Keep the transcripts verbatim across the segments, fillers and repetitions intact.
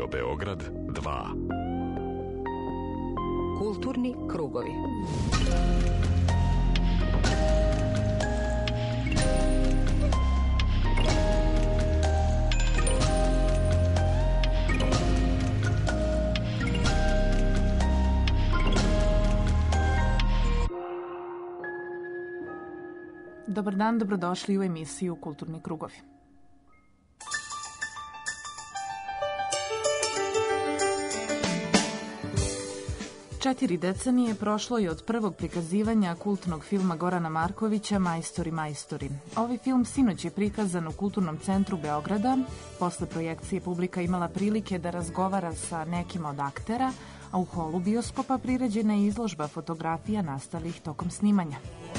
Radio Beograd dva. Kulturni krugovi. Dobar dan, dobrodošli u emisiju Kulturni krugovi. Četiri decenije prošlo je od prvog prikazivanja kultnog filma Gorana Markovića Majstori, majstori. Ovaj film sinoć je prikazan u Kulturnom centru Beograda. Posle projekcije publika imala prilike da razgovara sa nekim od aktera, a u holu bioskopa priređena je izložba fotografija nastalih tokom snimanja.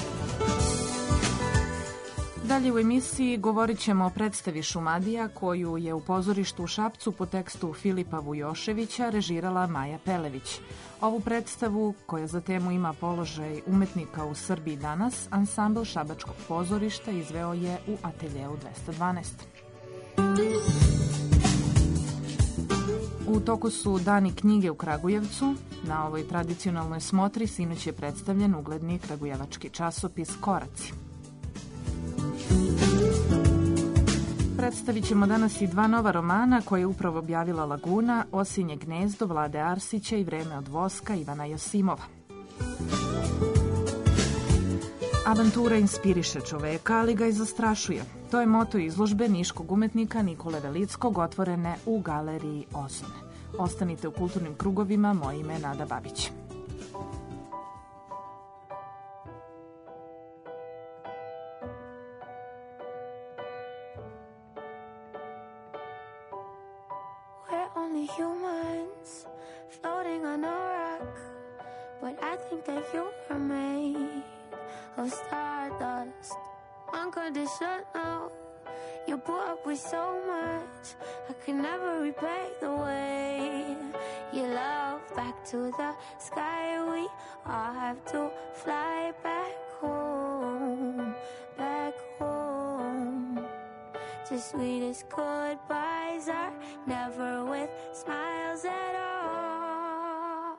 Dalje u emisiji govorit ćemo o predstavi Šumadija koju je u pozorištu u Šapcu po tekstu Filipa Vujoševića režirala Maja Pelević. Ovu predstavu, koja za temu ima položaj umetnika u Srbiji danas, ansambl Šabačkog pozorišta izveo je u ateljeu dvesta dvanaest. U toku su Dani knjige u Kragujevcu. Na ovoj tradicionalnoj smotri sinoć je predstavljen ugledni kragujevački časopis Koraci. Predstavit ćemo danas i dva nova romana koje je upravo objavila Laguna, Osinje gnezdo Vlade Arsića i Vreme od voska Ivana Josimova. Avantura inspiriše čoveka, ali ga i zastrašuje. To je moto izložbe niškog umetnika Nikole Velickog otvorene u galeriji Ozone. Ostanite u kulturnim krugovima, moje ime je Nada Babić. Humans floating on a rock, but I think that you are made of stardust. Unconditional, you put up with so much, I can never repay the way you love. Back to the sky, we all have to fly back home, back home. The sweetest goodbyes are never with smiles at all.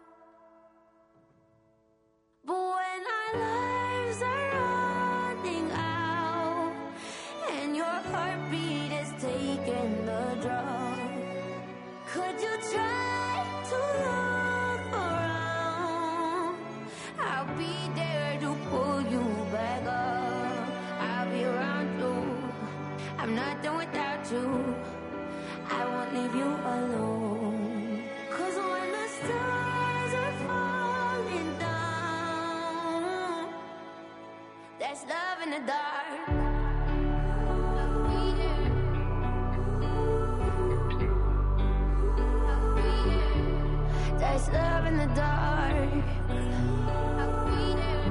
But when our lives are running out and your heartbeat is taking the drug, could you try to look around? I'll be there to pull you back up. I'll be around you. I'm not done without you. I won't leave you alone. 'Cause when the stars are falling down, there's love in the dark. I'll be there. I'll be there. There's love in the dark. I'll be there.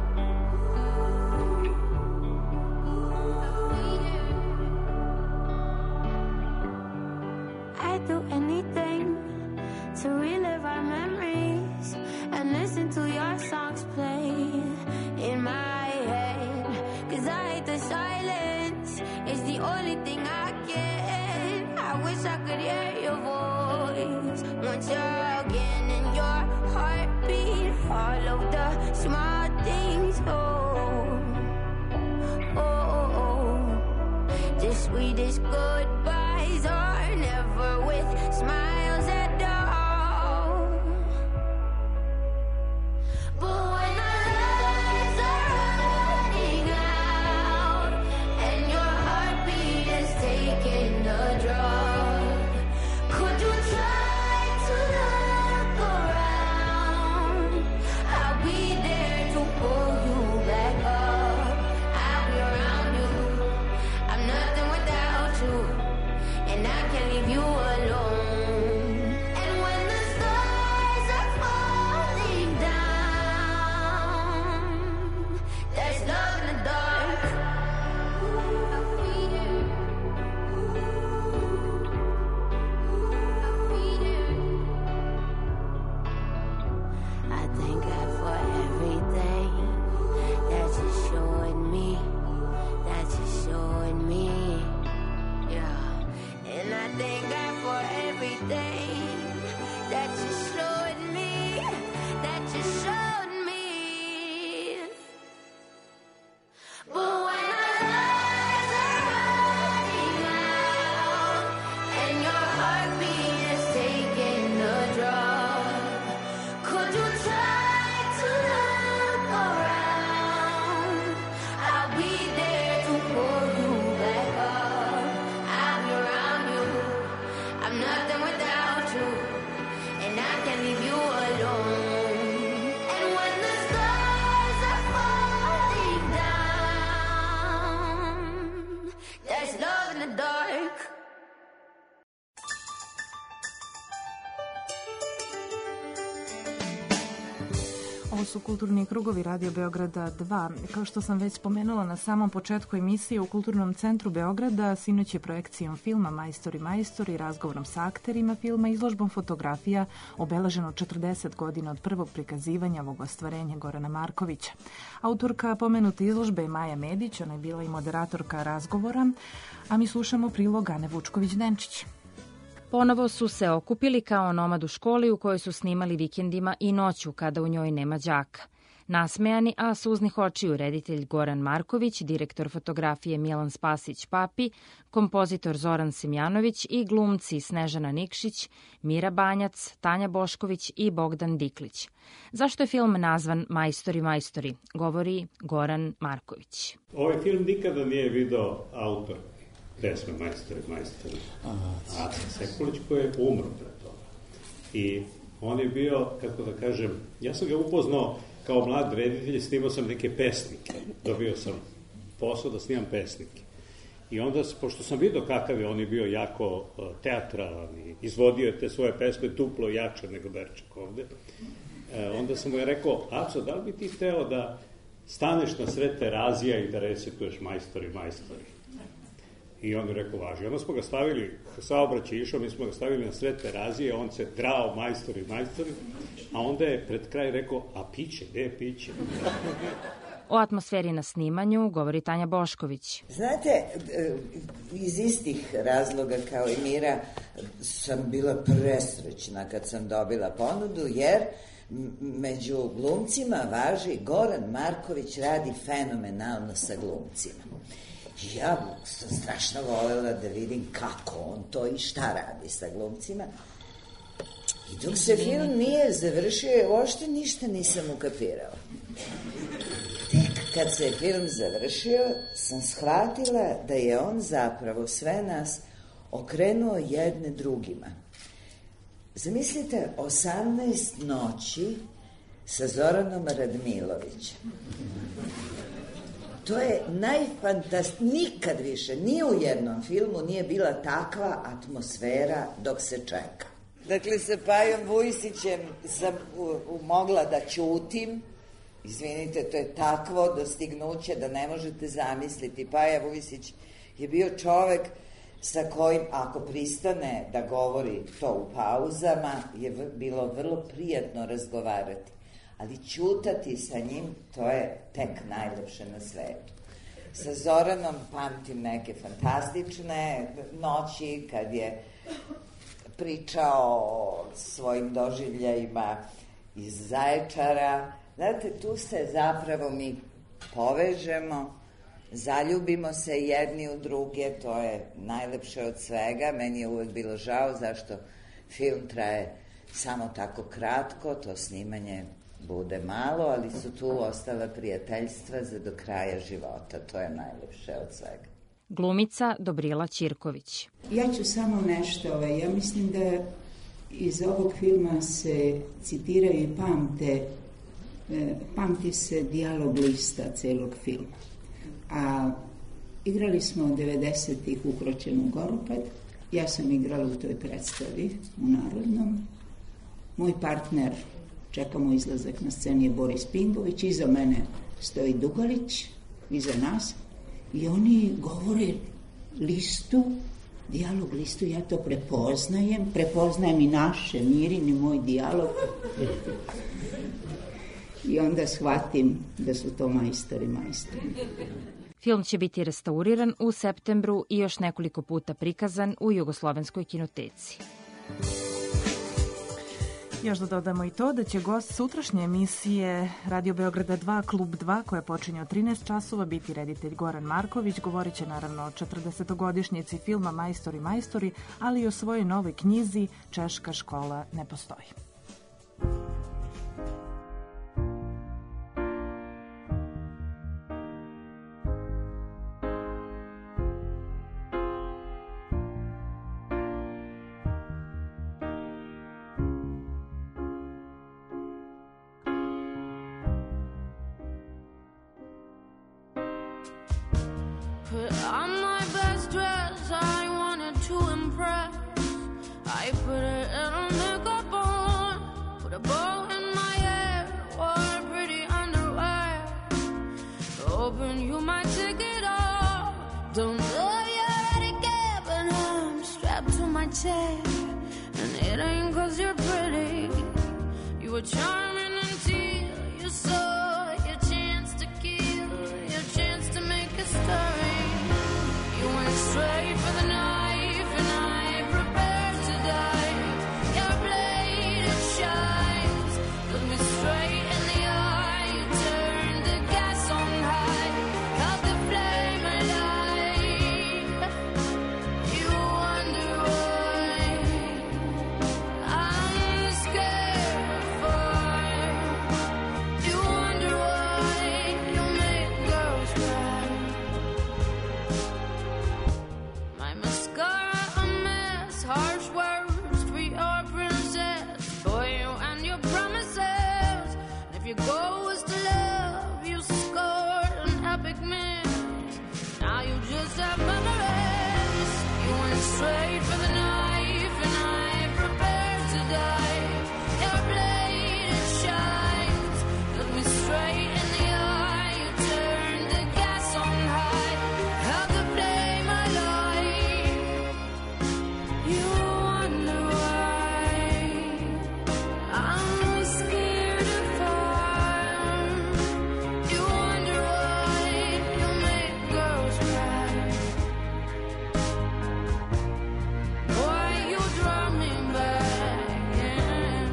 Do anything to relive our memories and listen to your songs play in my head. 'Cause I hate the silence, it's the only thing I get. I wish I could hear your voice once you're again in your heartbeat. All of the small things, oh, oh, oh, oh. The sweetest goodbyes are never with smiles at all. But when our lives are running out and your heartbeat is taking the drug, could you try to look around? I'll be there to pull you back up. I'll be around you. I'm nothing without you, and I can't leave you alone. su Kulturni krugovi Radio Beograda dva. Kao što sam već spomenula na samom početku emisije, u Kulturnom centru Beograda sinoć je projekcijom filma Majstori, majstori, razgovorom sa akterima filma, izložbom fotografija obeleženo četrdeset godina od prvog prikazivanja ovog ostvarenja Gorana Markovića. Autorka pomenute izložbe je Maja Medić, ona je bila i moderatorka razgovora, a mi slušamo prilog Ane Vučković-Denčić. Ponovo su se okupili kao onomad u školi u kojoj su snimali vikendima i noću kada u njoj nema đaka. Nasmejani, a suznih očiju reditelj Goran Marković, direktor fotografije Milan Spasić-Papi, kompozitor Zoran Simjanović i glumci Snežana Nikšić, Mira Banjac, Tanja Bošković i Bogdan Diklić. Zašto je film nazvan Majstori, majstori, govori Goran Marković. Ovaj film nikada nije video autor pesme Majstori, majstori, Aca Sekulić, koji je umro pre toga. I on je bio, kako da kažem, ja sam ga upoznao kao mlad reditelj, snimao sam neke pesnike. Dobio sam posao da snimam pesnike. I onda, pošto sam vidio kakav je, on je bio jako teatralan i izvodio te svoje pesme duplo jače nego Berček ovde, onda sam mu je rekao, Aco, da li bi ti hteo da staneš na sred Terazija i da recituješ Majstori, majstori? I on je rekao, važi. Onda smo ga stavili, saobraćaj išao, mi smo ga stavili na sred Terazije, on se drao Majstori, majstori, a onda je pred kraj rekao, a piće, gde je piće? O atmosferi na snimanju govori Tanja Bošković. Znate, iz istih razloga kao i Mira sam bila presrećna kad sam dobila ponudu, jer među glumcima važi Goran Marković radi fenomenalno sa glumcima. Ja sam strašno voljela da vidim kako on to i šta radi sa glumcima. I dok se film nije završio, uopšte ništa nisam ukapirala. Tek kad se film završio, sam shvatila da je on zapravo sve nas okrenuo jedne drugima. Zamislite, osamnaest noći sa Zoranom Radmilovićem. To je najfantast... Nikad više, ni u jednom filmu nije bila takva atmosfera dok se čeka. Dakle, sa Pajom Vujsićem sam u, u, mogla da ćutim. Izvinite, to je takvo dostignuće da ne možete zamisliti. Paja Vujsić je bio čovek sa kojim, ako pristane da govori to u pauzama, je v, bilo vrlo prijatno razgovarati. Ali ćutati sa njim, to je tek najlepše na svetu. Sa Zoranom pamtim neke fantastične noći kad je pričao o svojim doživljajima iz Zaječara. Znate, tu se zapravo mi povežemo, zaljubimo se jedni u druge, to je najlepše od svega. Meni je uvek bilo žao zašto film traje samo tako kratko, to snimanje bude malo, ali su tu ostala prijateljstva za do kraja života. To je najlepše od svega. Glumica Dobrila Ćirković. Ja ću samo nešto, ovaj, ja mislim da iz ovog filma se citiraju i pamte, eh, pamti se dijalog lista celog filma. A igrali smo devedesetih Ukročenu Goropad, ja sam igrala u toj predstavi u Narodnom. Moj partner, čekamo izlazak na sceni, je Boris Pingović, iza mene stoji Dugalić, iza nas, i oni govore listu, dijalog listu, ja to prepoznajem, prepoznajem i naše, Mirin i moj dijalog. I onda shvatim da su to majstori, majstori. Film će biti restauriran u septembru i još nekoliko puta prikazan u Jugoslovenskoj kinoteci. Još da dodamo i to da će gost sutrašnje emisije Radio Beograda dva, Klub dva, koja počinje od trinaest časova, biti reditelj Goran Marković. Govorit će naravno o četrdesetogodišnjici filma Majstori, majstori, ali i o svojoj novoj knjizi Češka škola ne postoji. Put on my best dress, I wanted to impress. I put a little makeup on, put a bow in my hair, wore a pretty my ticket off. Don't know you're ready yet, but I'm strapped to my chair. And it ain't 'cause you're pretty. You were charming until you saw your chance to kill, your chance to make a story. You went straight for the knife, and I prepared to die. Your blade, it shines. Look me straight in the eye. You turned the gas on high, held the flame alive. You wonder why I'm scared for. You wonder why you make girls cry. My mascara a mess, harsh words for your princess. Boy, you and your promises. And if your goal was to love, you scored an epic miss. Now you just have memories. You went straight for the knife, and I prepared to die. Your blade, it shines. Look me straight in the eye. You turned the gas on high, held the flame alive. You wonder why I'm scared of fire. You wonder why you make girls cry. Boy, you draw me back in.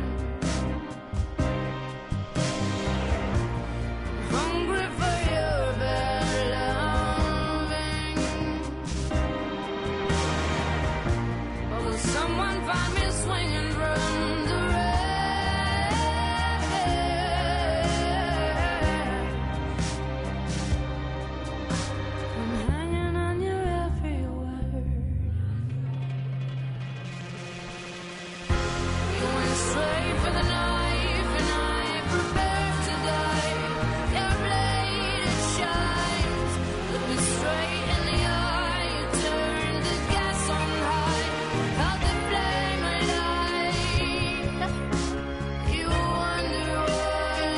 Hungry for your bad loving. But will someone find me swinging from the rain? I'm hanging on your every word. You went straight for the knife, and I prepared to die. Your blade, it shines. Look me straight in the eye. You turned the gas on high, held the flame alive. You wonder why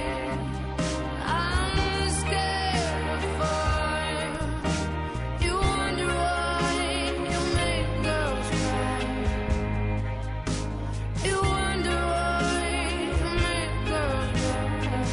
I'm scared for. You wonder why you make girls cry. You wonder why you make girls cry.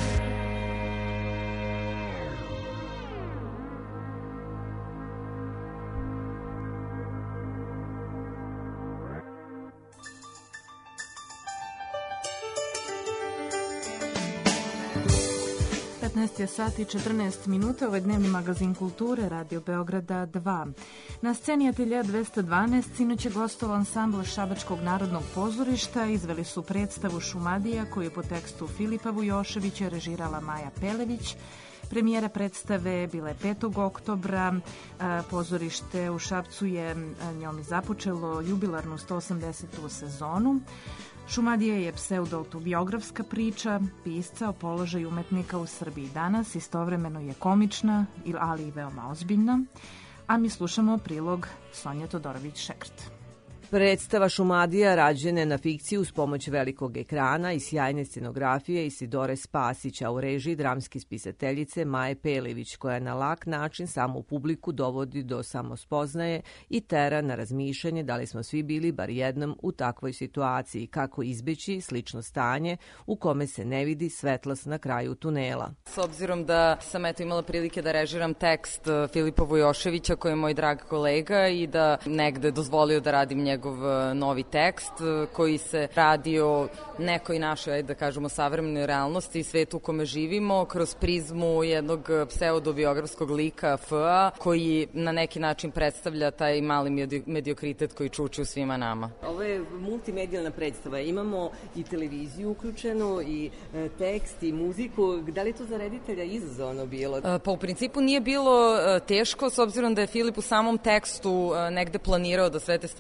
petnaest je sati i četrnaest minuta, ovo je dnevni magazin kulture Radio Beograda dva. Na sceni Ateljea dvesta dvanaest sinoć je gostovao ansambl Šabačkog narodnog pozorišta, izveli su predstavu Šumadija koju je po tekstu Filipa Vujoševića režirala Maja Pelević. Premijera predstave bila je petog oktobra, pozorište u Šapcu je njom i započelo jubilarnu sto osamdesetu sezonu. Šumadija je pseudoautobiografska priča pisca o položaju umetnika u Srbiji danas, istovremeno je komična, ali i veoma ozbiljna, a mi slušamo prilog Sonje Todorović-Šekrt. Predstava Šumadija rađena je na fikciju uz pomoć velikog ekrana i sjajne scenografije Isidore Spasića u režiji dramske spisateljice Maje Pelević, koja na lak način samu publiku dovodi do samospoznaje i tera na razmišljanje da li smo svi bili bar jednom u takvoj situaciji, kako izbeći slično stanje u kome se ne vidi svetlost na kraju tunela. S obzirom da sam eto imala prilike da režiram tekst Filipa Vujoševića, koji je moj drag kolega, i da negde dozvolio da radim njegov novi tekst koji se radi o nekoj našoj, ajde da kažemo, savremenoj realnosti i svetu u kome živimo kroz prizmu jednog pseudobiografskog lika F A koji na neki način predstavlja taj mali mediokritet koji čuči u svima nama. Ovo je multimedijalna predstava. Imamo i televiziju uključenu, i tekst, i muziku. Da li je to za reditelja izazovno bilo? Pa u principu nije bilo teško, s obzirom da je Filip u samom tekstu negde planirao da sve te stvari postoje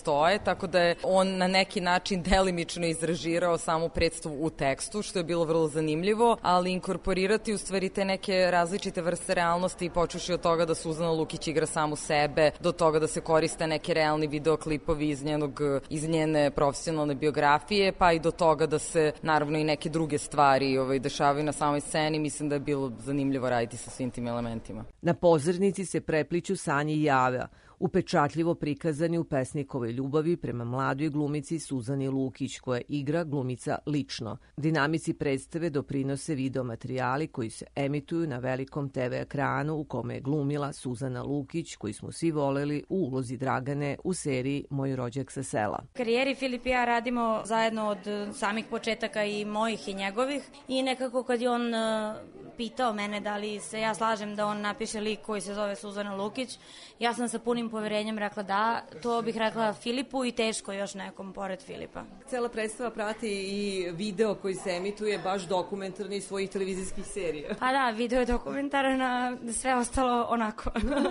postoje, tako da je on na neki način delimično izrežirao samu predstavu u tekstu, što je bilo vrlo zanimljivo, ali inkorporirati u stvari te neke različite vrste realnosti i počuši od toga da Suzana Lukić igra samu sebe, do toga da se koriste neki realni videoklipovi iz, njenog, iz njene profesionalne biografije, pa i do toga da se naravno i neke druge stvari ovaj, dešavaju na samoj sceni. Mislim da je bilo zanimljivo raditi sa svim tim elementima. Na pozornici se prepliću Sanje i Java, upečatljivo prikazani u pesnikovoj ljubavi prema mladoj glumici Suzani Lukić, koja igra glumica lično. Dinamici predstave doprinose videomaterijali koji se emituju na velikom te ve ekranu u kome je glumila Suzana Lukić, koju smo svi voleli u ulozi Dragane u seriji Moj rođak sa sela. Karijeri Filip i ja radimo zajedno od samih početaka, i mojih i njegovih, i nekako kad je on pitao mene da li se ja slažem da on napiše lik koji se zove Suzana Lukić, ja sam sa punim poverenjem rekla da, to bih rekla Filipu i teško još nekom pored Filipa. Cela predstava prati i video koji se emituje, baš dokumentarni svojih televizijskih serija. Pa da, video je dokumentaran, a sve ostalo onako.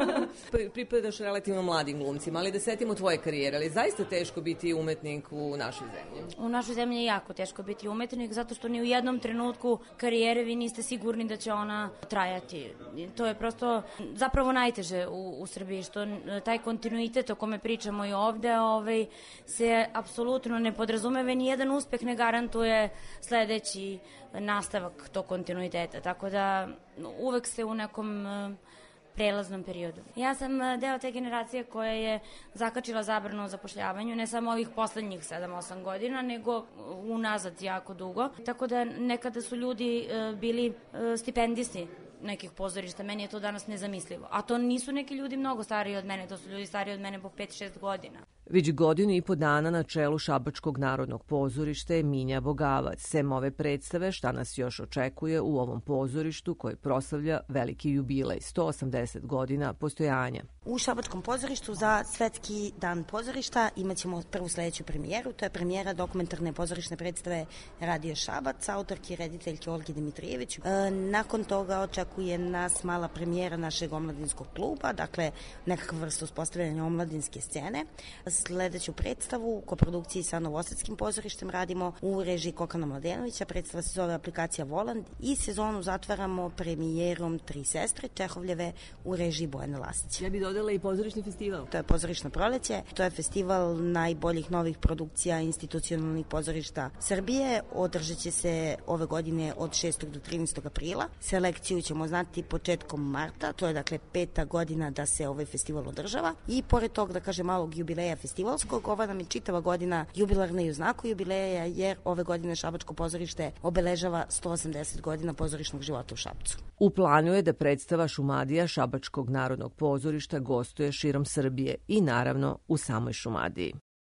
Pripadaš relativno mladim glumcima, ali da setimo tvoje karijere, ali zaista teško biti umetnik u našoj zemlji? U našoj zemlji je jako teško biti umetnik, zato što ni u jednom trenutku karijere vi niste sigurni da će ona trajati. To je prosto zapravo najteže u, u Srbiji, što taj kontinuitet o kome pričamo i ovde ovaj, se apsolutno ne podrazumeva, ni jedan uspeh ne garantuje sledeći nastavak tog kontinuiteta, tako da uvek ste u nekom prelaznom periodu. Ja sam deo te generacije koja je zakačila zabranu o zapošljavanju, ne samo ovih poslednjih sedam osam godina, nego unazad jako dugo, tako da nekada su ljudi bili stipendisti nekih pozorišta, meni je to danas nezamislivo. A to nisu neki ljudi mnogo stariji od mene, to su ljudi stariji od mene po pet šest godina. Već godinu i po dana na čelu Šabačkog narodnog pozorišta je Minja Bogavac. Sem ove predstave, šta nas još očekuje u ovom pozorištu koje proslavlja veliki jubilej, sto osamdeset godina postojanja. U Šabačkom pozorištu za Svetski dan pozorišta imat ćemo prvu sledeću premijeru, to je premijera dokumentarne pozorišne predstave Radio Šabac, autorki i rediteljke Olgi Dimitrijević. E, nakon toga očekuje nas mala premijera našeg omladinskog kluba, dakle nekakva vrsta uspostavljanja omladinske scene. Sledeću predstavu u koprodukciji sa Novosadskim pozorištem radimo u režiji Kokana Mladenovića, predstava se zove Aplikacija Voland i sezonu zatvaramo premijerom Tri sestre Čehovljeve u režiji Bojane Lasić. Ja bih dodala i pozorišni festival. To je pozorišno proleće, to je festival najboljih novih produkcija institucionalnih pozorišta Srbije, održat će se ove godine od šestog do trinaestog aprila. Selekciju ćemo znati početkom marta, to je dakle peta godina da se ovaj festival održava i pored tog, da kažem, malog jubileja festivalskog, ova nam je čitava godina jubilarna i u znaku jubileja, jer ove godine Šabačko pozorište obeležava sto osamdeset godina pozorišnog života u Šapcu. U planu je da predstava Šumadija Šabačkog narodnog pozorišta gostuje širom Srbije i naravno u samoj Šumadiji.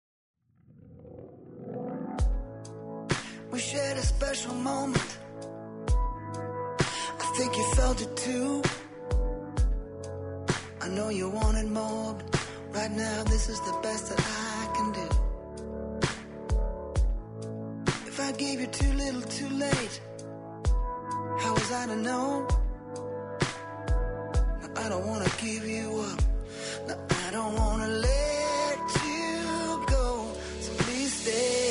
We shared a special moment. I think you felt it too. I know you wanted more, but right now this is the best that I can do. If I gave you too little too late, how was I to know? No, I don't wanna give you up. No, I don't wanna let you go. So please stay.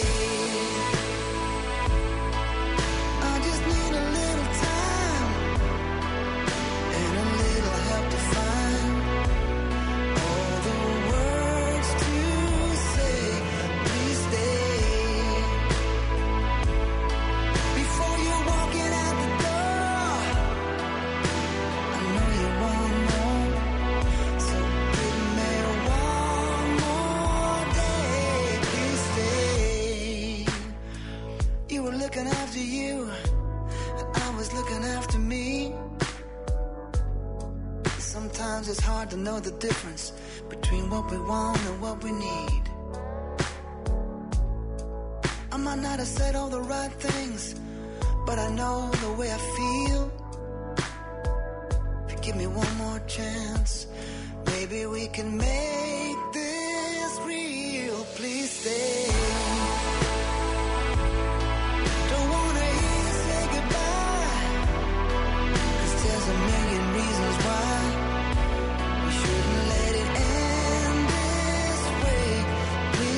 I just need a little time and a little help to find all the words to say. Please stay. Before you're walking out the door, I know you want more. So give me one more day. Please stay. You were looking after you, and I was looking after me. Sometimes it's hard to know the difference between what we want and what we need. I might not have said all the right things, but I know the way I feel. If you give me one more chance, maybe we can make this real. Please stay. Don't wanna hear you say goodbye, 'cause there's a million reasons why we shouldn't let it end this way. Please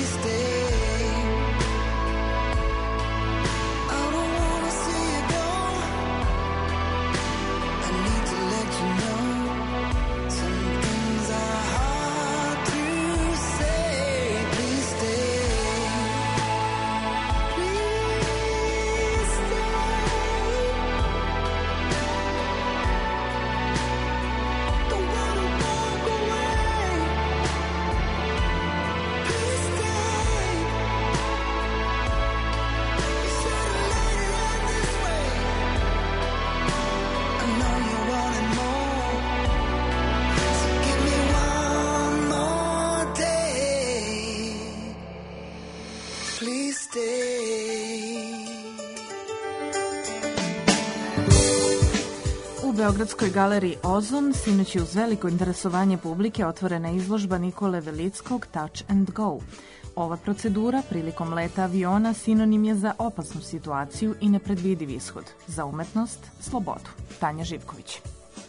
Beogradskoj galeriji Ozon sinoć je uz veliko interesovanje publike otvorena izložba Nikole Velickog Touch and Go. Ova procedura prilikom leta aviona sinonim je za opasnu situaciju i nepredvidiv ishod, za umetnost, slobodu. Tanja Živković.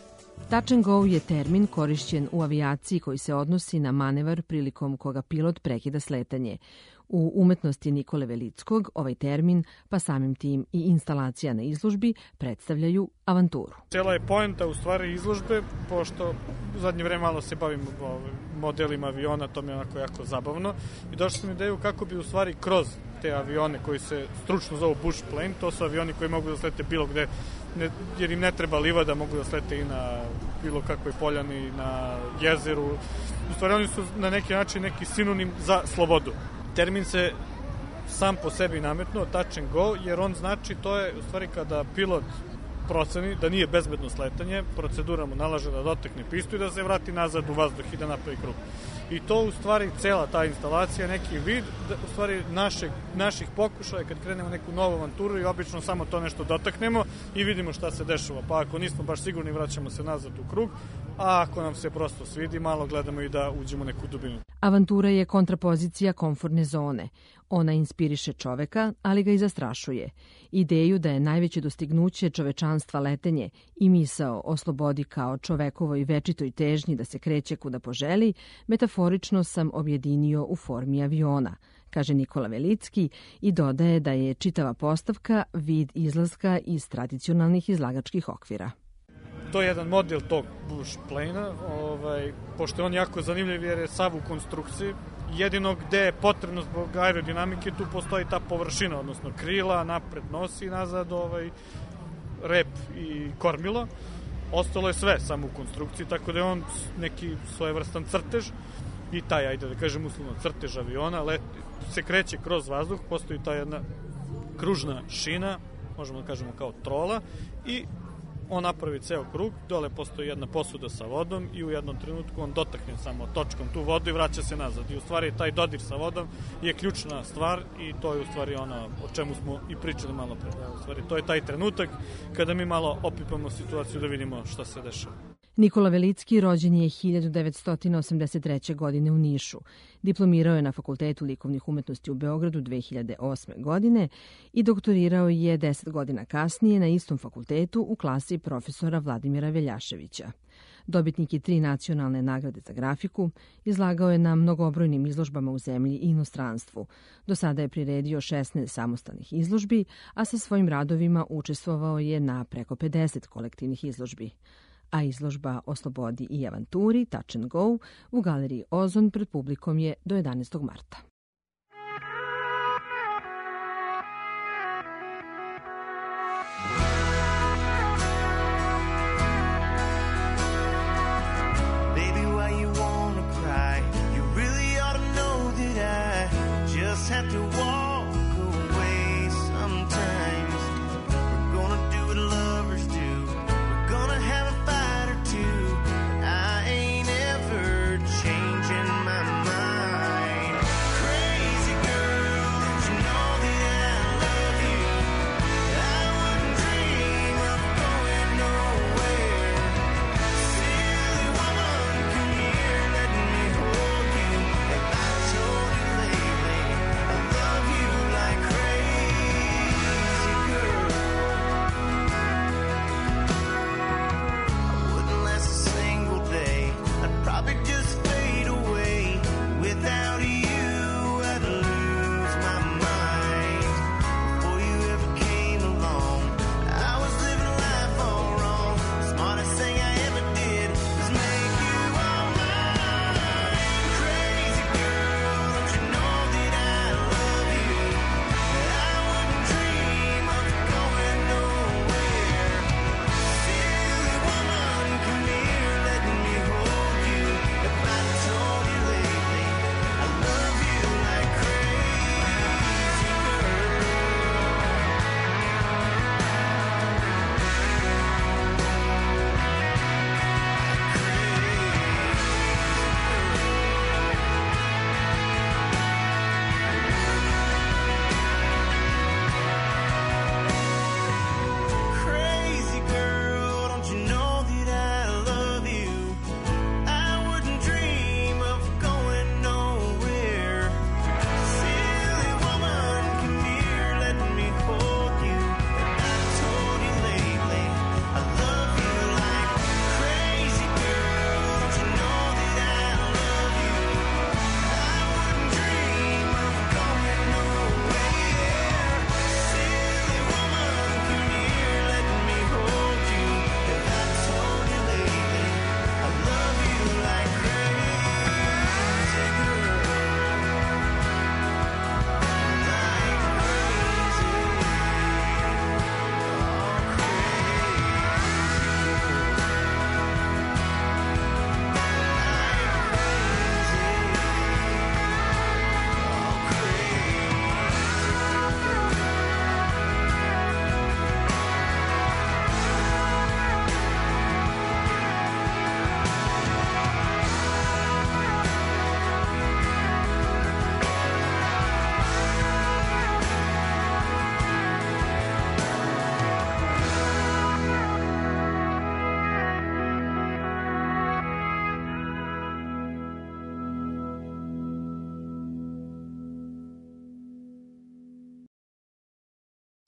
Touch and go je termin korišćen u avijaciji koji se odnosi na manevar prilikom koga pilot prekida sletanje. U umetnosti Nikole Velickog ovaj termin, pa samim tim i instalacija na izložbi, predstavljaju avanturu. Cijela je poenta u stvari izložbe, pošto u zadnje vreme malo se bavim modelima aviona, to mi je onako jako zabavno. I došao sam ideju kako bi u stvari kroz te avione koji se stručno zovu bush plane, to su avioni koji mogu da slete bilo gde, ne, jer im ne treba livada, mogu da slete i na bilo kakvoj poljani, na jezeru. U stvari oni su na neki način neki sinonim za slobodu. Termin se sam po sebi nametnuo, touch and go, jer on znači, to je u stvari kada pilot proceni da nije bezbedno sletanje, procedura mu nalaže da dotekne pistu i da se vrati nazad u vazduh i da napravi krug. I to u stvari cela ta instalacija neki vid u stvari našeg, naših pokušaja kad krenemo neku novu avanturu i obično samo to nešto dotaknemo i vidimo šta se dešava. Pa ako nismo baš sigurni vraćamo se nazad u krug, a ako nam se prosto svidi malo gledamo i da uđemo u neku dubinu. Avantura je kontrapozicija komfortne zone. Ona inspiriše čoveka, ali ga i zastrašuje. Ideju da je najveće dostignuće čovečanstva letenje i misao o slobodi kao čovekovoj večitoj težnji da se kreće kuda poželi, metaforično sam objedinio u formi aviona, kaže Nikola Velicki i dodaje da je čitava postavka vid izlaska iz tradicionalnih izlagačkih okvira. To je jedan model tog bush plane-a, ovaj, pošto je on jako zanimljiv jer je sav u konstrukciji. Jedino gde je potrebno zbog aerodinamike, tu postoji ta površina, odnosno krila, napred nosi i nazad ovaj, rep i kormilo. Ostalo je sve samo u konstrukciji, tako da je on neki svojevrstan crtež i taj, ajde da kažem uslovno, crtež aviona let, se kreće kroz vazduh, postoji ta jedna kružna šina, možemo da kažemo kao trola, i on napravi ceo krug, dole postoji jedna posuda sa vodom i u jednom trenutku on dotakne samo točkom tu vodu i vraća se nazad. I u stvari taj dodir sa vodom je ključna stvar i to je u stvari ono o čemu smo i pričali malo pre. U stvari to je taj trenutak kada mi malo opipamo situaciju da vidimo šta se dešava. Nikola Velicki rođen je hiljadu devetsto osamdeset treće. godine u Nišu. Diplomirao je na Fakultetu likovnih umetnosti u Beogradu dve hiljade osme. godine i doktorirao je deset godina kasnije na istom fakultetu u klasi profesora Vladimira Veljaševića. Dobitnik je tri nacionalne nagrade za grafiku, izlagao je na mnogobrojnim izložbama u zemlji i inostranstvu. Do sada je priredio šesnaest samostalnih izložbi, a sa svojim radovima učestvovao je na preko pedeset kolektivnih izložbi. A izložba o slobodi i avanturi Touch and Go u galeriji Ozon pred publikom je do jedanaestog marta. Baby, why you wanna cry? You really ought to know that I just have to walk away sometimes. We're gonna do what lovers do. We're gonna have a fight or two. But I ain't ever changing my mind.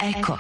Eko.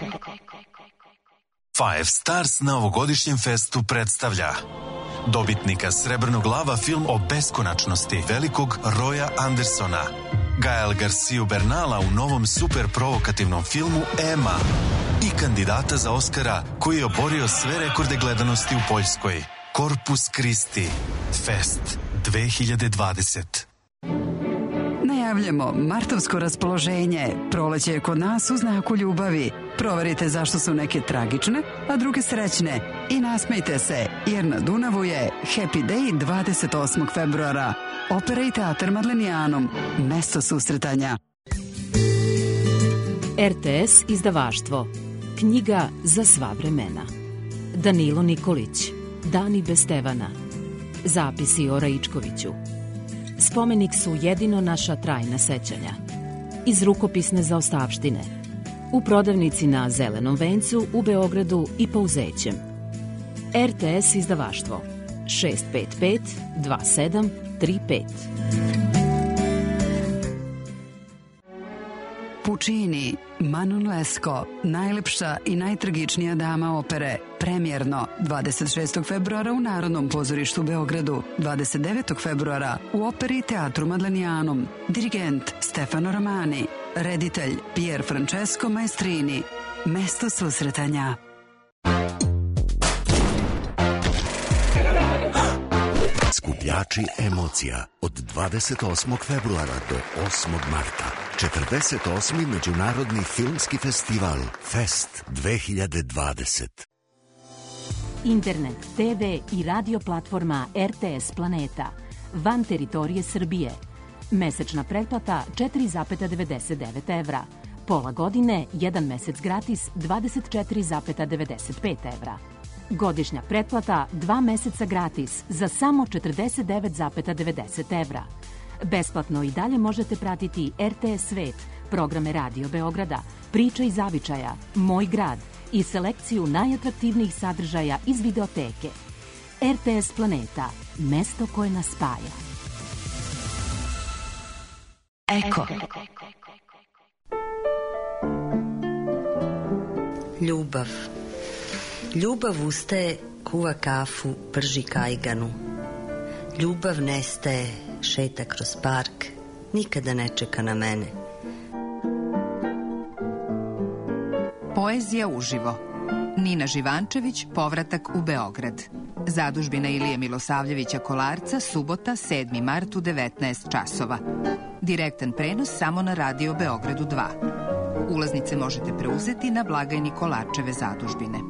Five Stars na ovogodišnjem festu predstavlja dobitnika Srebrnog lava film o beskonačnosti velikog Roya Andersona, Gael Garciju Bernala u novom super provokativnom filmu Emma i kandidata za Oscara koji je oborio sve rekorde gledanosti u Poljskoj, Corpus Christi Fest dve hiljade dvadeset. Najavljamo martovsko raspoloženje. Proleće je kod nas u znaku ljubavi. Proverite zašto su neke tragične, a druge srećne. I nasmejte se, jer na Dunavu je Happy Day dvadeset osmog februara. Opera i teatar Madlenijanum. Mesto susretanja. R T S izdavaštvo. Knjiga za sva vremena. Danilo Nikolić. Dani bez Stevana. Zapisi o Raičkoviću. Spomenik su jedino naša trajna sećanja. Iz rukopisne zaostavštine. U prodavnici na Zelenom vencu u Beogradu i Pouzećem. R T S izdavaštvo. šest pet pet dva sedam tri pet. Puccini, Manon Lescaut, najlepša i najtragičnija dama opere, premijerno dvadeset šestog februara u Narodnom pozorištu u Beogradu, dvadeset devetog februara u Operi i teatru Madlenijanum, dirigent Stefano Romani, reditelj Pier Francesco Maestrini, mesto susretanja. Skupljači emocija od dvadeset osmog februara do osmog marta. četrdeset osmi Međunarodni filmski festival Fest dve hiljade dvadeset. Internet, te ve i radio platforma R T S Planeta. Van teritorije Srbije. Mesečna pretplata četiri zarez devedeset devet evra. Pola godine, jedan mesec gratis dvadeset četiri zarez devedeset pet evra. Godišnja pretplata dva meseca gratis za samo četrdeset devet zarez devedeset evra. Besplatno i dalje možete pratiti R T S Svet, programe Radio Beograda, Priče iz zavičaja, Moj grad i selekciju najatraktivnijih sadržaja iz videoteke. R T S Planeta, mesto koje nas spaja. Eko. Ljubav. Ljubav ustaje, kuva kafu, prži kajganu. Ljubav nestaje, šeta kroz park, nikada ne čeka na mene. Poezija uživo. Nina Živančević, Povratak u Beograd. Zadužbina Ilije Milosavljevića Kolarca, subota, sedmi mart u devetnaest časova. Direktan prenos samo na Radio Beogradu dva. Ulaznice možete preuzeti na blagajni Kolarčeve zadužbine.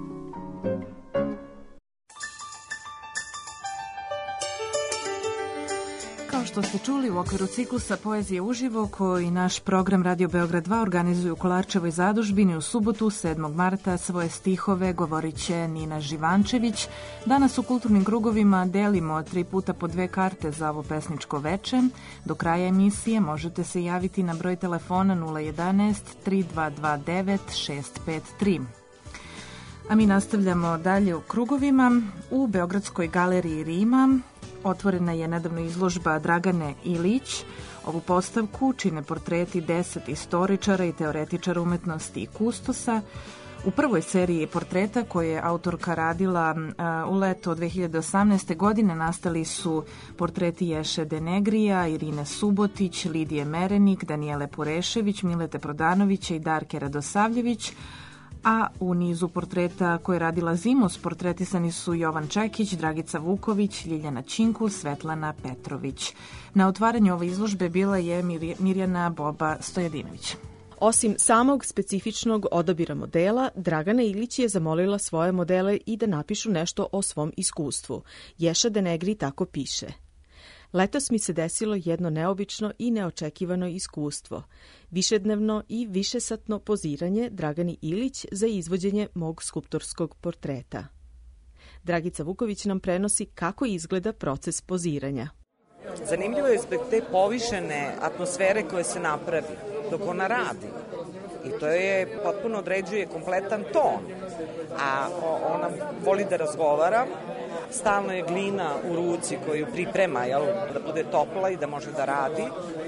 Kao što ste čuli, u okviru ciklusa Poezije uživo, koji naš program Radio Beograd dva organizuju u Kolarčevoj zadužbini u subotu, sedmog marta, svoje stihove govorit će Nina Živančević. Danas u kulturnim krugovima delimo tri puta po dve karte za ovo pesničko veče. Do kraja emisije možete se javiti na broj telefona nula jedanaest tri dva dva devet šest pet tri. A mi nastavljamo dalje u krugovima. U Beogradskoj galeriji Rima otvorena je nedavno izložba Dragane Ilić. Ovu postavku čine portreti deset istoričara i teoretičara umetnosti i kustosa. U prvoj seriji portreta koje je autorka radila uh, u leto dve hiljade osamnaeste. godine nastali su portreti Ješe Denegrija, Irine Subotić, Lidije Merenik, Danijele Purešević, Milete Prodanovića i Darke Radosavljević, a u nizu portreta koje je radila Zimos portretisani su Jovan Čekić, Dragica Vuković, Ljiljana Činkul, Svetlana Petrović. Na otvaranju ove izložbe bila je Mirjana Boba Stojadinović. Osim samog specifičnog odabira modela, Dragana Ilić je zamolila svoje modele i da napišu nešto o svom iskustvu. Ješa Denegri tako piše. Letos mi se desilo jedno neobično i neočekivano iskustvo. Višednevno i višesatno poziranje Dragani Ilić za izvođenje mog skulptorskog portreta. Dragica Vuković nam prenosi kako izgleda proces poziranja. Zanimljivo je zbog te povišene atmosfere koje se napravi dok ona radi. I to je potpuno određuje kompletan ton. A ona voli da razgovara, stalno je glina u ruci koju priprema, jel, da bude topla i da može da radi,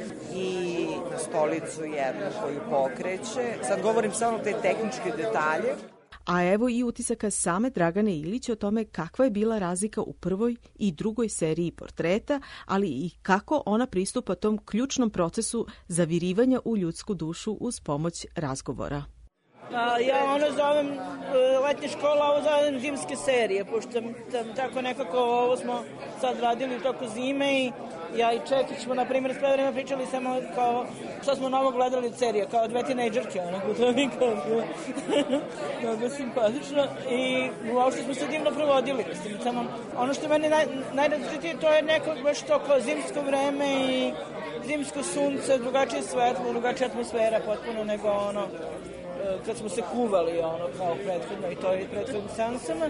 i na stolicu jednu koju pokreće. Sad govorim samo te tehničke detalje. A evo i utisaka same Dragane Ilić o tome kakva je bila razlika u prvoj i drugoj seriji portreta, ali i kako ona pristupa tom ključnom procesu zavirivanja u ljudsku dušu uz pomoć razgovora. A, ja ono zovem uh, letnja škola, ovo zovem zimske serije, pošto tam, tako nekako ovo smo sad radili u toku zime i ja i Čekić smo, na primjer, sve vreme pričali samo kao što smo novo gledali od serija, kao dve tinejdžerke, onako, to mi kao bilo mnogo simpatično i uopšte smo se divno provodili, mislim, samo ono što meni naj, najrazličitije, to je neko baš to kao zimsko vreme i zimsko sunce, drugačije svetlo, drugačija atmosfera potpuno nego ono kad smo se kuvali ono kao prethodno i to i prethodnim seansama.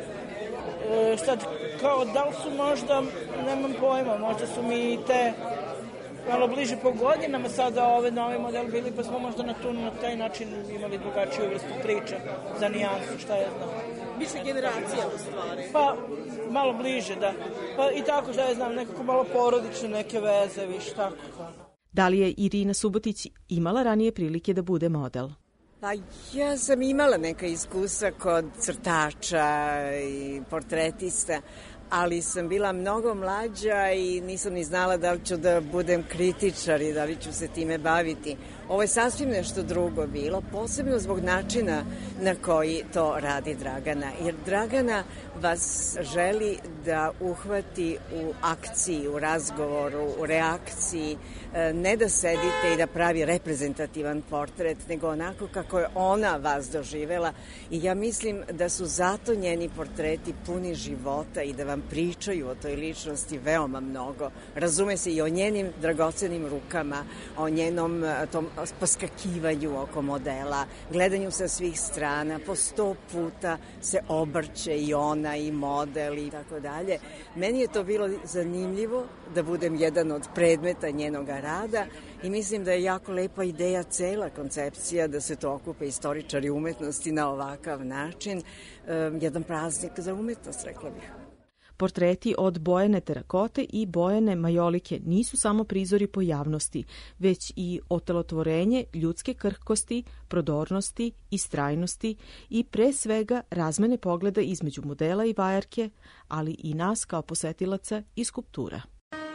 E, sad, kao da li su možda, nemam pojma, možda su mi te malo bliže po godinama sada ove novi model bili, pa smo možda na, tu, na taj način imali drugačiju vrstu priča za nijansu, šta je znam. Više generacija u stvari. Pa, malo bliže, da. Pa i tako, šta je znam, nekako malo porodične neke veze, više tako. Da li je Irina Subotić imala ranije prilike da bude model? Pa ja sam imala neka iskustva kod crtača i portretista, ali sam bila mnogo mlađa i nisam ni znala da li ću da budem kritičar i da li ću se time baviti. Ovo je sasvim nešto drugo bilo, posebno zbog načina na koji to radi Dragana. Jer Dragana vas želi da uhvati u akciji, u razgovoru, u reakciji, ne da sedite i da pravi reprezentativan portret, nego onako kako je ona vas doživela. I ja mislim da su zato njeni portreti puni života i da vam pričaju o toj ličnosti veoma mnogo. Razume se i o njenim dragocenim rukama, o njenom tom poskakivanju oko modela, gledanju sa svih strana, po sto puta se obrće i ona i model i tako dalje. Meni je to bilo zanimljivo da budem jedan od predmeta njenog rada i mislim da je jako lepa ideja, cela koncepcija da se to okupe istoričari umetnosti na ovakav način. Um, jedan praznik za umetnost, rekla bih. Portreti od Bojane Terakote i Bojane Majolike nisu samo prizori pojavnosti, već i otelotvorenje ljudske krhkosti, prodornosti, istrajnosti i pre svega razmene pogleda između modela i vajarke, ali i nas kao posetilaca i skulptura.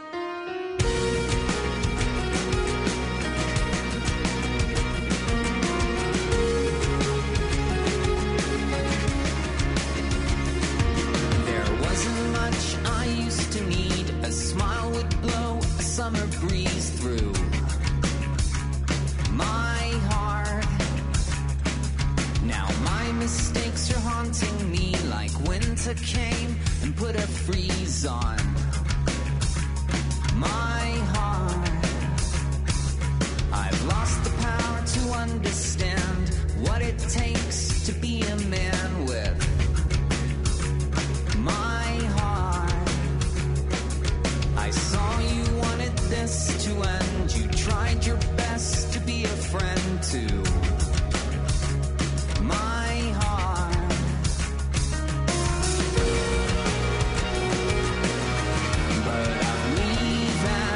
Summer breeze through my heart. Now my mistakes are haunting me like winter came and put a freeze on my heart. I've lost the power to understand what it takes to be a man with my heart. I saw you this to end. You tried your best to be a friend to my heart. But I'm leaving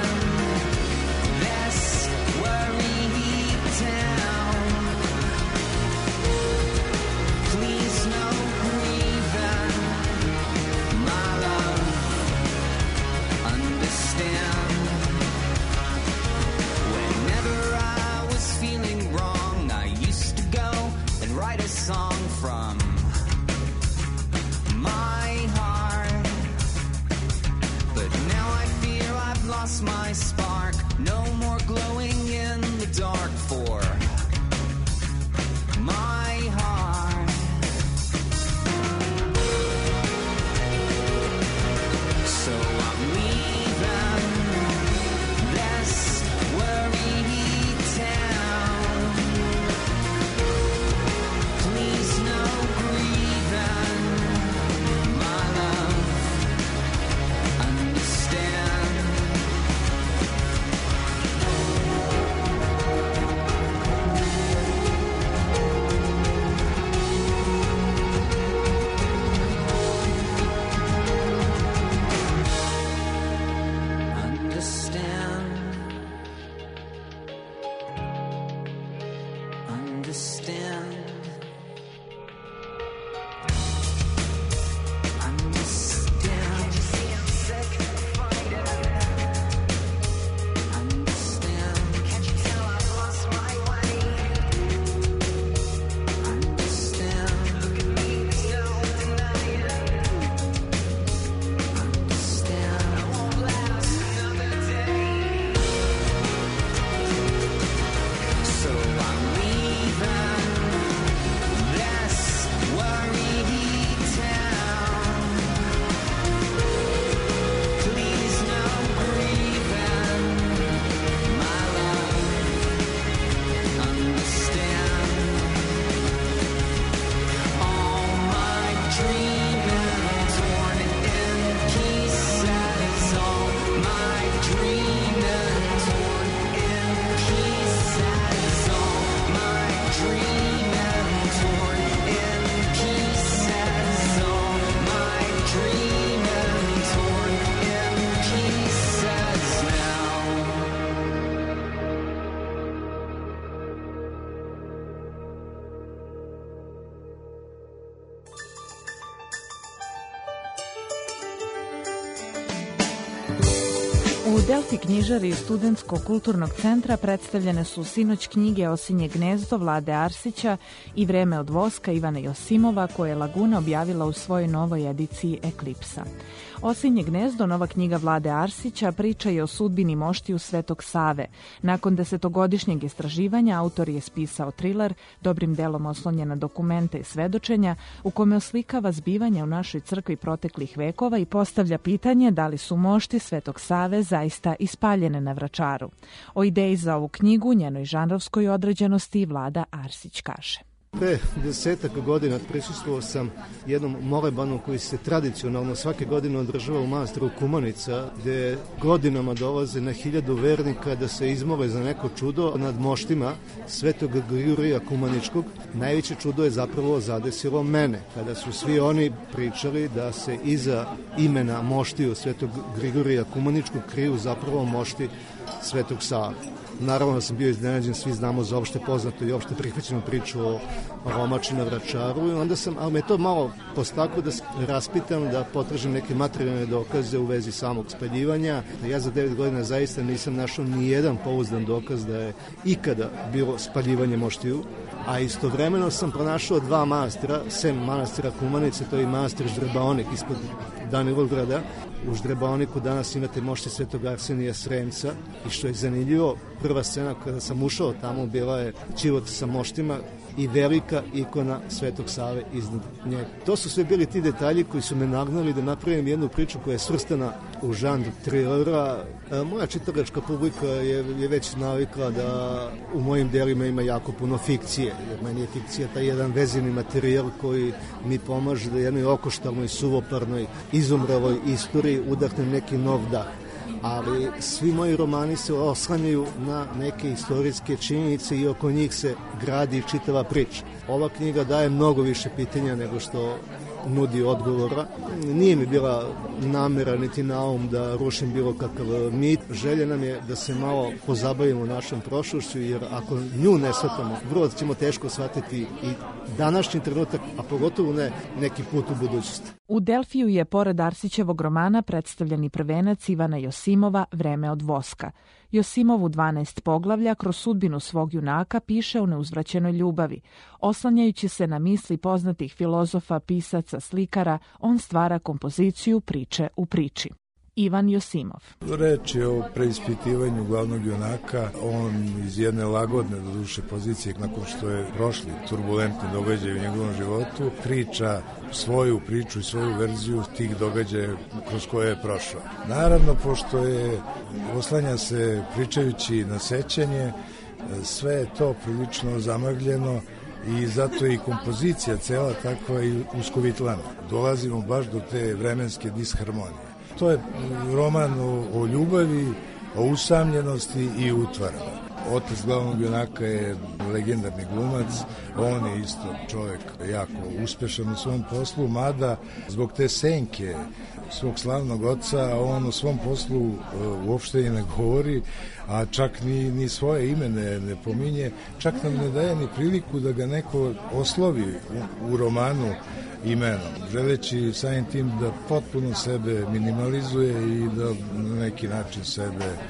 U Delfi knjižari Studentskog kulturnog centra predstavljene su sinoć knjige Osinje gnezdo Vlade Arsića i Vreme od voska Ivana Josimova, koje je Laguna objavila u svojoj novoj ediciji Eklipsa. Osinje gnezdo, nova knjiga Vlade Arsića, priča je o sudbini moštiju Svetog Save. Nakon desetogodišnjeg istraživanja autor je spisao triler, dobrim delom oslonjen na dokumente i svedočenja, u kome oslikava zbivanja u našoj crkvi proteklih vekova i postavlja pitanje da li su mošti Svetog Save zaista ispaljene na Vračaru. O ideji za ovu knjigu, njenoj žanrovskoj određenosti, Vlada Arsić kaže. Pre desetak godina prisustvovao sam jednom molebanu koji se tradicionalno svake godine održava u manastiru Kumanica, gde godinama dolaze na hiljadu vernika da se izmole za neko čudo nad moštima Svetog Grigorija Kumaničkog. Najveće čudo je zapravo zadesilo mene, kada su svi oni pričali da se iza imena moštiju Svetog Grigorija Kumaničkog kriju zapravo mošti Svetog Save. Naravno da sam bio iznenađen, svi znamo za opšte poznatu i opšte prihvaćenu priču o Romači na Vračaru, i onda sam, ali me to malo postaklo da raspitam, da potražim neke materijalne dokaze u vezi samog spaljivanja. Ja za devet godina zaista nisam našao ni jedan pouzdan dokaz da je ikada bilo spaljivanje moštiju, a istovremeno sam pronašao dva manastira, sem manastira Kumanice, to je i manastir Ždrebaonik ispod Danilovgrada. U Ždrebaoniku danas imate mošti Svetog Arsenija Sremca, i što je zanimljivo, prva scena kada sam ušao tamo bila je ćirot sa moštima i velika ikona Svetog Save iznad njega. To su sve bili ti detalji koji su me nagnali da napravim jednu priču koja je svrstana u žanru trilera. Moja čitalačka publika je, je već navikla da u mojim delima ima jako puno fikcije, jer meni je fikcija taj jedan vezivni materijal koji mi pomaže da jednoj okoštalnoj, suvoparnoj, izumreloj istoriji udahne neki nov dah. Ali svi moji romani se oslanjaju na neke istorijske činjenice i oko njih se gradi čitava priča. Ova knjiga daje mnogo više pitanja nego što nudi odgovora. Nije mi bila namera niti naum da rušim bilo kakav mit. Želja nam je da se malo pozabavimo našom prošlošću, jer ako nju ne shvatamo, vrlo ćemo teško shvatiti i današnji trenutak, a pogotovo ne neki put u budućnosti. U Delfiju je pored Arsićevog romana predstavljeni prvenac Ivana Josimova Vreme od voska. Josimov u dvanaest poglavlja kroz sudbinu svog junaka piše o neuzvraćenoj ljubavi. Oslanjajući se na misli poznatih filozofa, pisaca, slikara, on stvara kompoziciju priče u priči. Ivan Josimov. Reč je o preispitivanju glavnog junaka. On iz jedne lagodne do duše pozicije, nakon što je prošli turbulentni događaj u njegovom životu, priča svoju priču i svoju verziju tih događaja kroz koje je prošao. Naravno, pošto je oslanja se pričajući na sećanje, sve je to prilično zamagljeno i zato je i kompozicija cela takva i uskovitlana. Dolazimo baš do te vremenske disharmonije. To je roman o, o ljubavi, o usamljenosti i utvarama. Otac glavnog junaka je legendarni glumac, on je isto čovjek jako uspešan u svom poslu, mada zbog te senke svog slavnog oca on o svom poslu uh, uopšte i ne govori, a čak ni, ni svoje ime ne, ne pominje, čak nam ne daje ni priliku da ga neko oslovi u, u romanu imenom, želeći samim tim da potpuno sebe minimalizuje i da na neki način sebe e,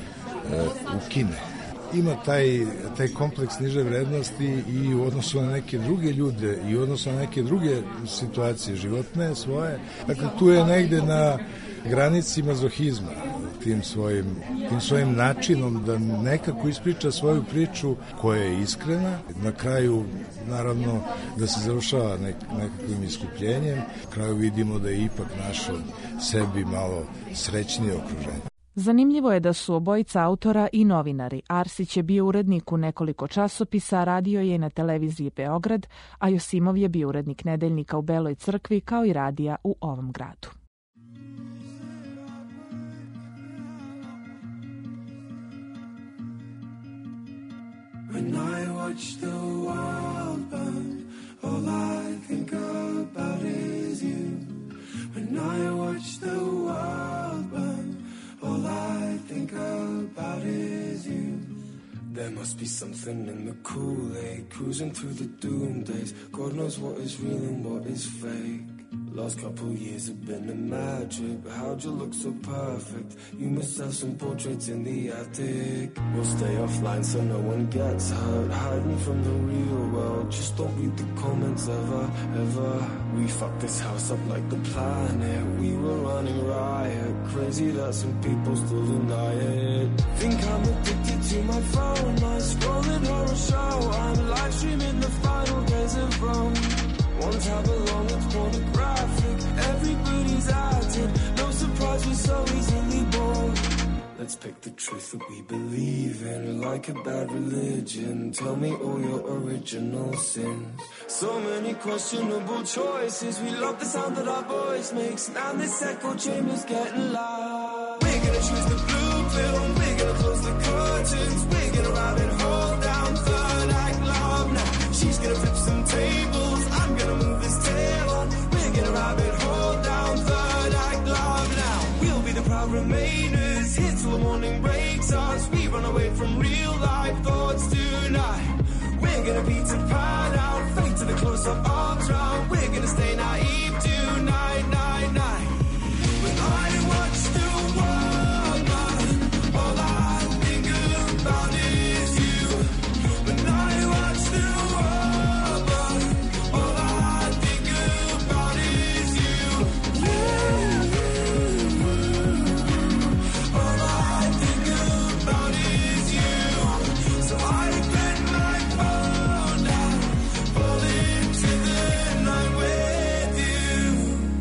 ukine. Ima taj, taj kompleks niže vrednosti i u odnosu na neke druge ljude i u odnosu na neke druge situacije životne svoje. Dakle, tu je negde na granici mazohizma tim svojim, tim svojim načinom da nekako ispriča svoju priču koja je iskrena. Na kraju, naravno, da se završava nek, nekakvim iskupljenjem. Na kraju vidimo da je ipak našo sebi malo srećnije okruženje. Zanimljivo je da su obojica autora i novinari. Arsić je bio urednik u nekoliko časopisa, radio je i na televiziji Beograd, a Josimov je bio urednik Nedeljnika u Beloj Crkvi kao i radija u ovom gradu. When I watch the world burn, all I think about is you. When I watch the world burn, all I think about is you. There must be something in the Kool-Aid, cruising through the doom days. God knows what is real and what is fake. Last couple years have been a mad trip. How'd you look so perfect? You must have some portraits in the attic. We'll stay offline so no one gets hurt. Hiding from the real world. Just don't read the comments ever, ever. We fucked this house up like the planet. We were running riot. Crazy that some people still deny it. Think I'm addicted to my phone. I'm scrolling horror show. I'm live streaming the final days of Rome. One tab along, it's pornographic. Everybody's acting. No surprise, we're so easily bored. Let's pick the truth that we believe in, like a bad religion. Tell me all your original sins. So many questionable choices. We love the sound that our voice makes. Now this echo chamber's getting loud. We're gonna choose the blue pill. We're gonna close the curtains. We're gonna rabbit hole down third act love now. She's gonna flip some tables. I'm gonna move this tail on. We're gonna rabbit hole down third act love now. We'll be the proud remainers. Here till the morning breaks us. We run away from real life thoughts tonight. We're gonna beat the pad out. Fake to the close up ultra. We're gonna stay naive tonight, night, night. When I watch the world burn, all I think about is you. When I watch the world burn, all I think about is you. All I think about is you. So I get my phone out, fall into the night with you.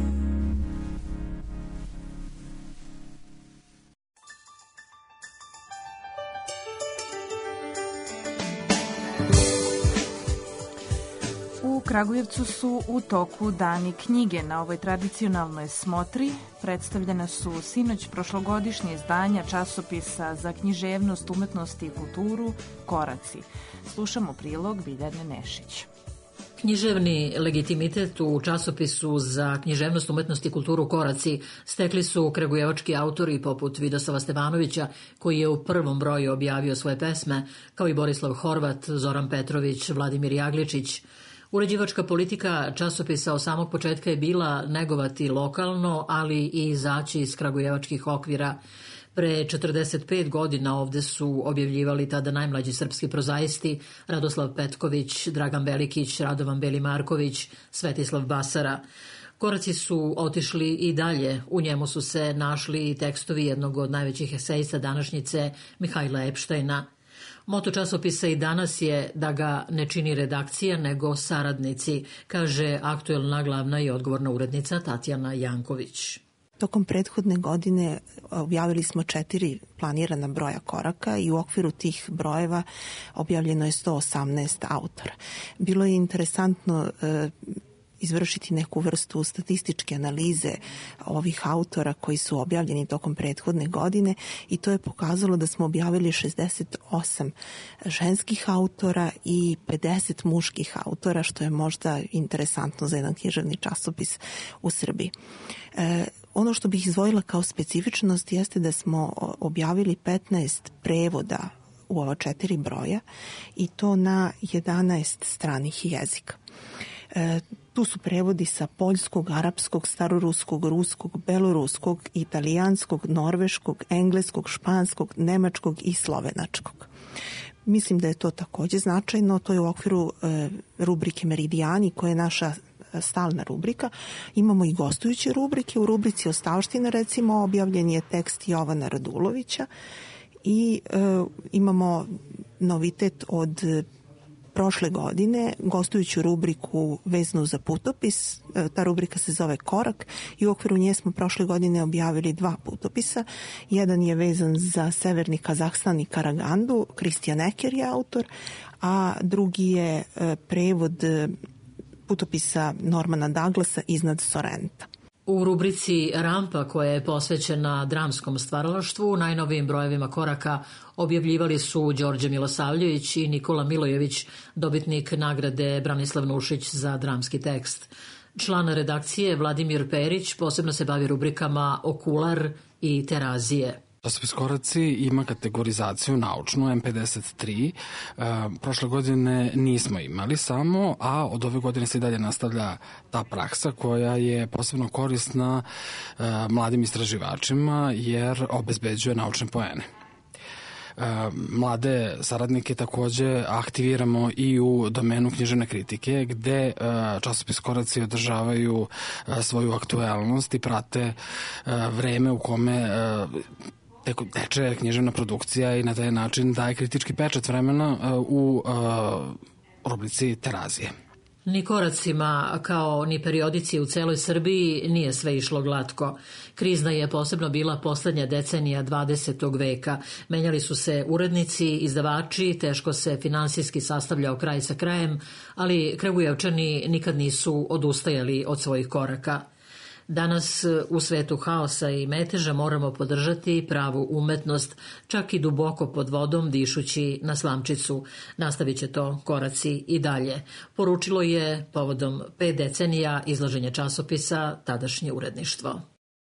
U Kragujevcu su u toku Dani knjige. Na ovoj tradicionalnoj smotri predstavljena su sinoć prošlogodišnje izdanja časopisa za književnost, umetnost i kulturu Koraci. Slušamo prilog Biljane Nešić. Književni legitimitet u časopisu za književnost, umetnost i kulturu Koraci stekli su kragujevački autori poput Vidoslava Stevanovića, koji je u prvom broju objavio svoje pesme, kao i Borislav Horvat, Zoran Petrović, Vladimir Jagličić. Uređivačka politika časopisa od samog početka je bila negovati lokalno, ali i izaći iz kragujevačkih okvira. Pre četrdeset pet godina ovde su objavljivali tada najmlađi srpski prozaisti Radoslav Petković, Dragan Velikić, Radovan Beli Marković, Svetislav Basara. Koraci su otišli i dalje. U njemu su se našli i tekstovi jednog od najvećih esejista današnjice, Mihajla Epštajna. Moto časopisa i danas je da ga ne čini redakcija, nego saradnici, kaže aktuelna glavna i odgovorna urednica Tatjana Janković. Tokom prethodne godine objavili smo četiri planirana broja koraka i u okviru tih brojeva objavljeno je sto osamnaest autora. Bilo je interesantno e, izvršiti neku vrstu statističke analize ovih autora koji su objavljeni tokom prethodne godine i to je pokazalo da smo objavili šezdeset osam ženskih autora i pedeset muških autora, što je možda interesantno za jedan književni časopis u Srbiji. E, ono što bih izdvojila kao specifičnost jeste da smo objavili petnaest prevoda u ova četiri broja i to na jedanaest stranih jezika. E, tu su prevodi sa poljskog, arapskog, staroruskog, ruskog, beloruskog, italijanskog, norveškog, engleskog, španskog, nemačkog i slovenačkog. Mislim da je to takođe značajno, to je u okviru e, rubrike Meridijani, koja je naša stalna rubrika. Imamo i gostujuće rubrike. U rubrici Ostavština, recimo, objavljen je tekst Jovana Radulovića i e, imamo novitet od prošle godine, gostujuću rubriku vezanu za putopis. Ta rubrika se zove Korak i u okviru nje smo prošle godine objavili dva putopisa. Jedan je vezan za severni Kazahstan i Karagandu, Kristijan Eker je autor, a drugi je prevod putopisa Normana Douglasa Iznad Sorenta. U rubrici Rampa, koja je posvećena dramskom stvaralaštvu, u najnovijim brojevima Koraka objavljivali su Đorđe Milosavljević i Nikola Milojević, dobitnik nagrade Branislav Nušić za dramski tekst. Član redakcije Vladimir Perić posebno se bavi rubrikama Okular i Terazije. Časopis Koraci ima kategorizaciju naučnu M pedeset tri. E, prošle godine nismo imali samo, a od ove godine se i dalje nastavlja ta praksa koja je posebno korisna e, mladim istraživačima jer obezbeđuje naučne poene. Mlade saradnike takođe aktiviramo i u domenu književne kritike gde časopis Koraci održavaju svoju aktuelnost i prate vreme u kome teče književna produkcija i na taj način daje kritički pečat vremena u rubrici Terazije. Ni koracima, kao ni periodici u celoj Srbiji, nije sve išlo glatko. Krizna je posebno bila poslednja decenija dvadesetog veka. Menjali su se urednici, izdavači, teško se finansijski sastavljao kraj sa krajem, ali Kragujevčani nikad nisu odustajali od svojih koraka. Danas u svetu haosa i meteža moramo podržati pravu umetnost, čak i duboko pod vodom dišući na slamčicu. Nastavit će to Koraci i dalje. Poručilo je povodom pet decenija izlaženja časopisa tadašnje uredništvo.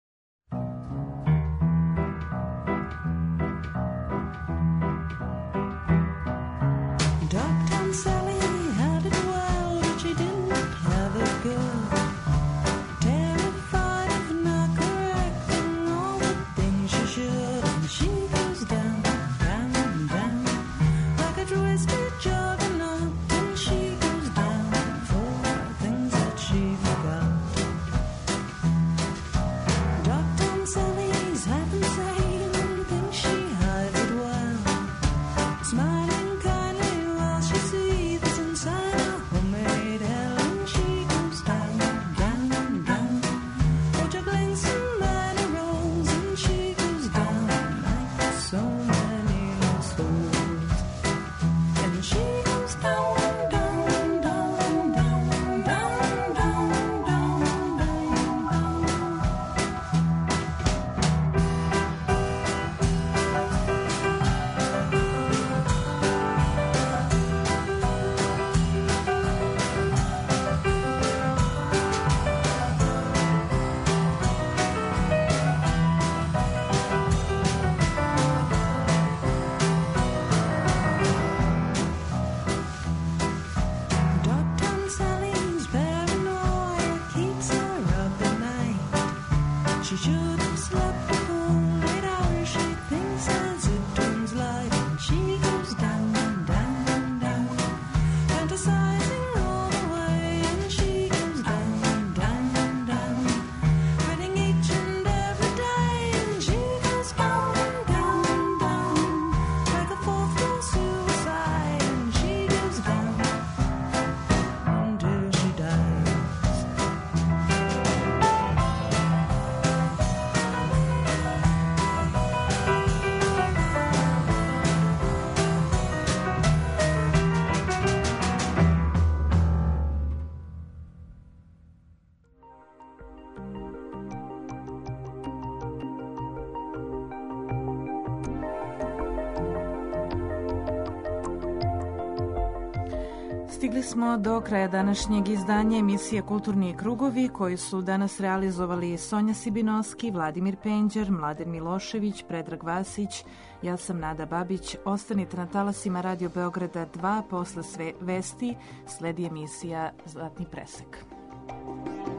Stigli smo do kraja današnjeg izdanja emisije Kulturni krugovi koji su danas realizovali Sonja Sibinoski, Vladimir Penđer, Mladen Milošević, Predrag Vasić, ja sam Nada Babić. Ostanite na talasima Radio Beograda dva, posle sve vesti sledi emisija Zlatni presek.